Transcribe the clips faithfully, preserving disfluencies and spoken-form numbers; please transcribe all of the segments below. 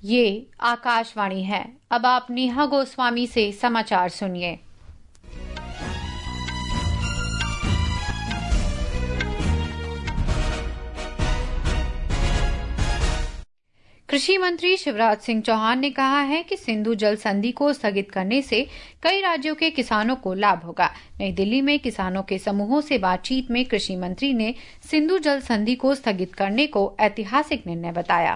ये आकाशवाणी है। अब आप नेहा गोस्वामी से समाचार सुनिए। कृषि मंत्री शिवराज सिंह चौहान ने कहा है कि सिंधु जल संधि को स्थगित करने से कई राज्यों के किसानों को लाभ होगा। नई दिल्ली में किसानों के समूहों से बातचीत में कृषि मंत्री ने सिंधु जल संधि को स्थगित करने को ऐतिहासिक निर्णय बताया।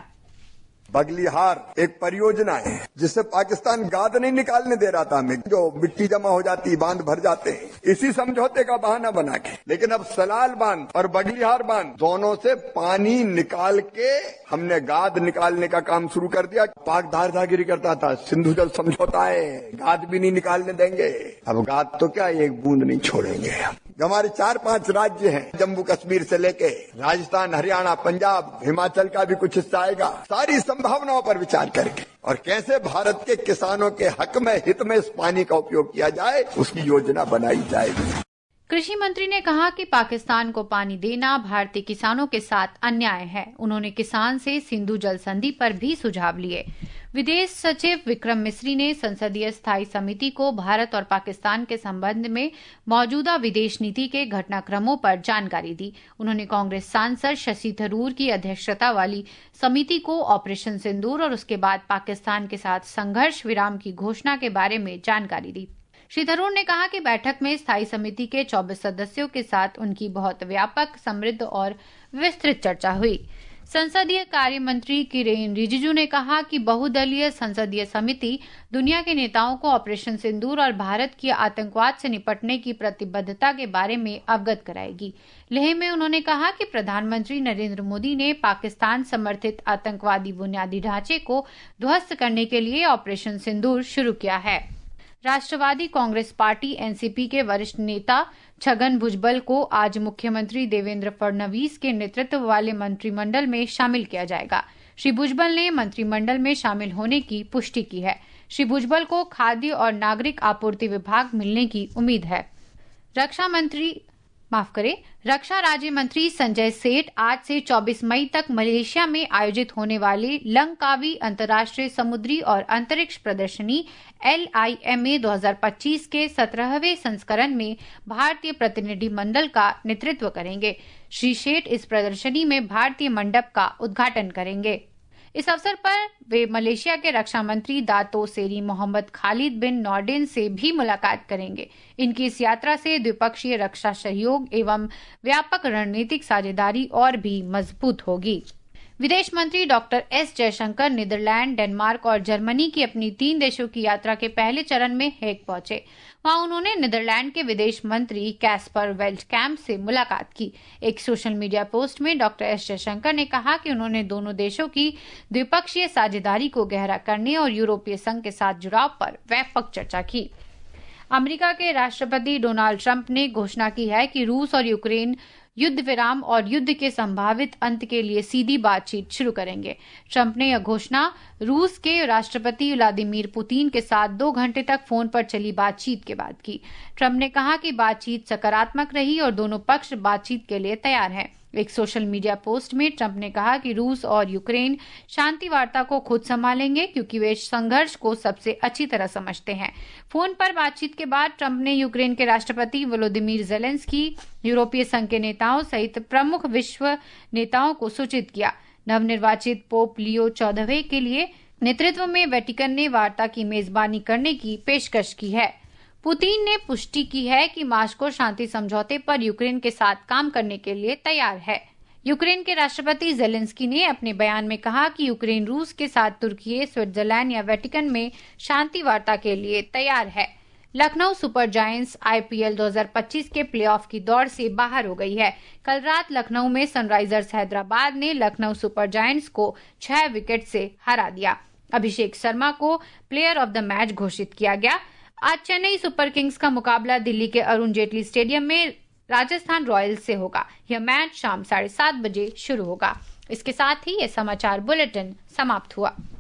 बगलिहार एक परियोजना है जिससे पाकिस्तान गाद नहीं निकालने दे रहा था, हमें जो मिट्टी जमा हो जाती, बांध भर जाते हैं, इसी समझौते का बहाना बना के। लेकिन अब सलाल बांध और बगलिहार बांध दोनों से पानी निकाल के हमने गाद निकालने का काम शुरू कर दिया। पाक धारदागिरी करता था, सिंधु जल समझौता है, गाद भी नहीं निकालने देंगे। अब गाद तो क्या, एक बूंद नहीं छोड़ेंगे। हमारे चार पांच राज्य हैं, जम्मू कश्मीर से लेके राजस्थान, हरियाणा, पंजाब, हिमाचल का भी कुछ हिस्सा आएगा। सारी संभावनाओं पर विचार करके और कैसे भारत के किसानों के हक में, हित में इस पानी का उपयोग किया जाए, उसकी योजना बनाई जाएगी। कृषि मंत्री ने कहा कि पाकिस्तान को पानी देना भारतीय किसानों के साथ अन्याय है। उन्होंने किसान से सिंधु जल संधि पर भी सुझाव लिए। विदेश सचिव विक्रम मिस्री ने संसदीय स्थायी समिति को भारत और पाकिस्तान के संबंध में मौजूदा विदेश नीति के घटनाक्रमों पर जानकारी दी। उन्होंने कांग्रेस सांसद शशि थरूर की अध्यक्षता वाली समिति को ऑपरेशन सिंदूर और उसके बाद पाकिस्तान के साथ संघर्ष विराम की घोषणा के बारे में जानकारी दी। श्री थरूर ने कहा कि बैठक में स्थायी समिति के चौबीस सदस्यों के साथ उनकी बहुत व्यापक, समृद्ध और विस्तृत चर्चा हुई। संसदीय कार्य मंत्री किरेन रिजिजू ने कहा कि बहुदलीय संसदीय समिति दुनिया के नेताओं को ऑपरेशन सिंदूर और भारत की आतंकवाद से निपटने की प्रतिबद्धता के बारे में अवगत कराएगी। लेह में उन्होंने कहा कि प्रधानमंत्री नरेंद्र मोदी ने पाकिस्तान समर्थित आतंकवादी बुनियादी ढांचे को ध्वस्त करने के लिए ऑपरेशन सिंदूर शुरू किया है। राष्ट्रवादी कांग्रेस पार्टी एनसीपी के वरिष्ठ नेता छगन भुजबल को आज मुख्यमंत्री देवेंद्र फडणवीस के नेतृत्व वाले मंत्रिमंडल में शामिल किया जाएगा। श्री भुजबल ने मंत्रिमंडल में शामिल होने की पुष्टि की है। श्री भुजबल को खाद्य और नागरिक आपूर्ति विभाग मिलने की उम्मीद है। रक्षा मंत्री माफ करें रक्षा राज्य मंत्री संजय सेठ आज से चौबीस मई तक मलेशिया में आयोजित होने वाली लंकावी अंतर्राष्ट्रीय समुद्री और अंतरिक्ष प्रदर्शनी एल आई एम ए दो हज़ार पच्चीस के सत्रहवें संस्करण में भारतीय प्रतिनिधि मंडल का नेतृत्व करेंगे। श्री सेठ इस प्रदर्शनी में भारतीय मंडप का उद्घाटन करेंगे। इस अवसर पर वे मलेशिया के रक्षा मंत्री Dato Seri Mohamed Khaled bin Nordin से भी मुलाकात करेंगे। इनकी इस यात्रा से द्विपक्षीय रक्षा सहयोग एवं व्यापक रणनीतिक साझेदारी और भी मजबूत होगी। विदेश मंत्री doctor S Jaishankar Netherland, Denmark और जर्मनी की अपनी तीन देशों की यात्रा के पहले चरण में हेग पहुंचे। वहां उन्होंने नीदरलैंड के विदेश मंत्री कैस्पर वेल्टकैम्प से मुलाकात की। एक सोशल मीडिया पोस्ट में डॉक्टर एस जयशंकर ने कहा कि उन्होंने दोनों देशों की द्विपक्षीय साझेदारी को गहरा करने और यूरोपीय संघ के साथ जुड़ाव पर व्यापक चर्चा की। अमेरिका के राष्ट्रपति डोनाल्ड ट्रंप ने घोषणा की है कि रूस और यूक्रेन युद्ध विराम और युद्ध के संभावित अंत के लिए सीधी बातचीत शुरू करेंगे। ट्रंप ने यह घोषणा रूस के राष्ट्रपति व्लादिमीर पुतिन के साथ दो घंटे तक फोन पर चली बातचीत के बाद की। ट्रंप ने कहा कि बातचीत सकारात्मक रही और दोनों पक्ष बातचीत के लिए तैयार हैं। एक सोशल मीडिया पोस्ट में ट्रंप ने कहा कि रूस और यूक्रेन शांति वार्ता को खुद संभालेंगे क्योंकि वे संघर्ष को सबसे अच्छी तरह समझते हैं। फोन पर बातचीत के बाद ट्रंप ने यूक्रेन के राष्ट्रपति वोलोदिमीर जेलेंस्की, यूरोपीय संघ के नेताओं सहित प्रमुख विश्व नेताओं को सूचित किया। नवनिर्वाचित पोप लियो चौदहवें के लिए नेतृत्व में वेटिकन ने वार्ता की मेजबानी करने की पेशकश की है। पुतिन ने पुष्टि की है कि मास्को शांति समझौते पर यूक्रेन के साथ काम करने के लिए तैयार है। यूक्रेन के राष्ट्रपति जेलेंस्की ने अपने बयान में कहा कि यूक्रेन रूस के साथ तुर्की, स्विट्जरलैंड या वेटिकन में शांति वार्ता के लिए तैयार है। Lucknow super giants I P L दो हज़ार पच्चीस के प्लेऑफ की दौड़ से बाहर हो गई है। कल रात लखनऊ में सनराइजर्स हैदराबाद ने लखनऊ सुपर जायंट्स को छह विकेट से हरा दिया। अभिषेक शर्मा को प्लेयर ऑफ द मैच घोषित किया गया। आज चेन्नई सुपर किंग्स का मुकाबला दिल्ली के अरुण जेटली स्टेडियम में राजस्थान रॉयल्स से होगा। यह मैच शाम साढ़े सात बजे शुरू होगा। इसके साथ ही यह समाचार बुलेटिन समाप्त हुआ।